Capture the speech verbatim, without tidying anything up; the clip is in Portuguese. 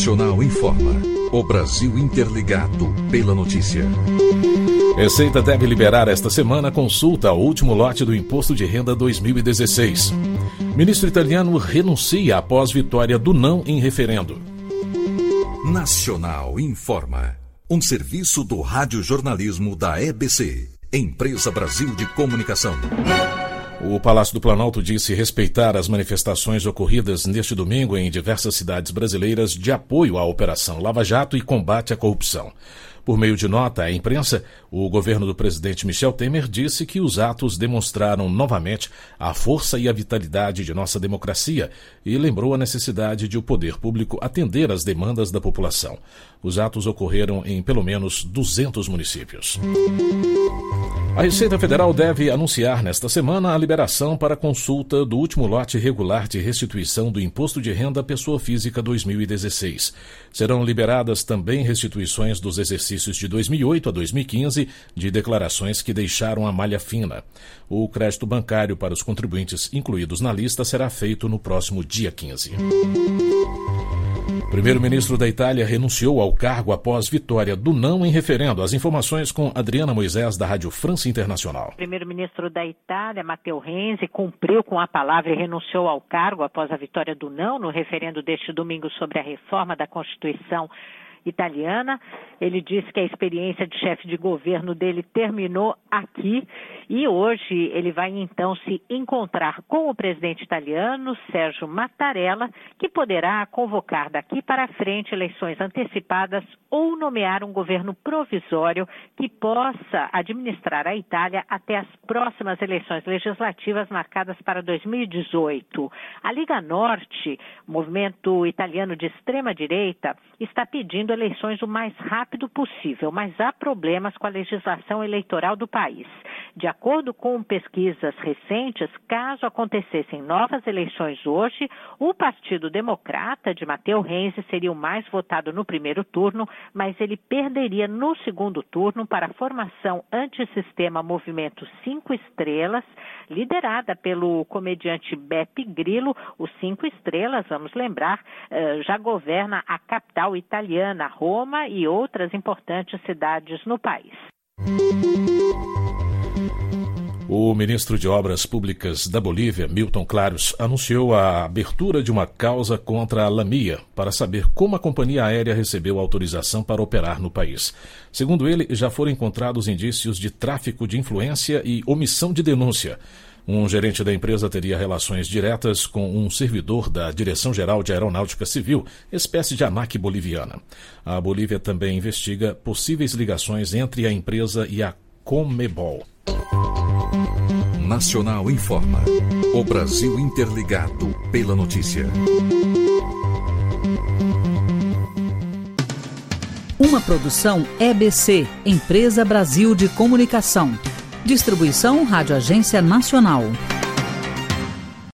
Nacional informa. O Brasil interligado pela notícia. Receita deve liberar esta semana consulta ao último lote do Imposto de Renda dois mil e dezesseis. Ministro italiano renuncia após vitória do não em referendo. Nacional informa. Um serviço do radiojornalismo da E B C, Empresa Brasil de Comunicação. O Palácio do Planalto disse respeitar as manifestações ocorridas neste domingo em diversas cidades brasileiras de apoio à Operação Lava Jato e combate à corrupção. Por meio de nota à imprensa, o governo do presidente Michel Temer disse que os atos demonstraram novamente a força e a vitalidade de nossa democracia e lembrou a necessidade de o poder público atender às demandas da população. Os atos ocorreram em pelo menos duzentos municípios. A Receita Federal deve anunciar nesta semana a liberação para consulta do último lote regular de restituição do Imposto de Renda à Pessoa Física dois mil e dezesseis. Serão liberadas também restituições dos exercícios de dois mil e oito a dois mil e quinze de declarações que deixaram a malha fina. O crédito bancário para os contribuintes incluídos na lista será feito no próximo dia quinze. O primeiro-ministro da Itália renunciou ao cargo após vitória do não em referendo. As informações com Adriana Moisés, da Rádio França Internacional. O primeiro-ministro da Itália, Matteo Renzi, cumpriu com a palavra e renunciou ao cargo após a vitória do não no referendo deste domingo sobre a reforma da Constituição italiana. Ele disse que a experiência de chefe de governo dele terminou aqui e hoje ele vai então se encontrar com o presidente italiano, Sergio Mattarella, que poderá convocar daqui para frente eleições antecipadas ou nomear um governo provisório que possa administrar a Itália até as próximas eleições legislativas marcadas para dois mil e dezoito. A Liga Norte, movimento italiano de extrema-direita, está pedindo eleições o mais rápido possível, mas há problemas com a legislação eleitoral do país. De acordo com pesquisas recentes, caso acontecessem novas eleições hoje, o Partido Democrata de Matteo Renzi seria o mais votado no primeiro turno, mas ele perderia no segundo turno para a formação antissistema Movimento Cinco Estrelas, liderada pelo comediante Beppe Grillo. Os Cinco Estrelas, vamos lembrar, já governa a capital italiana, Roma, e outras importantes cidades no país. O ministro de Obras Públicas da Bolívia, Milton Claros, anunciou a abertura de uma causa contra a Lamia para saber como a companhia aérea recebeu autorização para operar no país. Segundo ele, já foram encontrados indícios de tráfico de influência e omissão de denúncia. Um gerente da empresa teria relações diretas com um servidor da Direção-Geral de Aeronáutica Civil, espécie de ANAC boliviana. A Bolívia também investiga possíveis ligações entre a empresa e a Conmebol. Nacional informa. O Brasil interligado pela notícia. Uma produção E B C, Empresa Brasil de Comunicação. Distribuição Rádio Agência Nacional.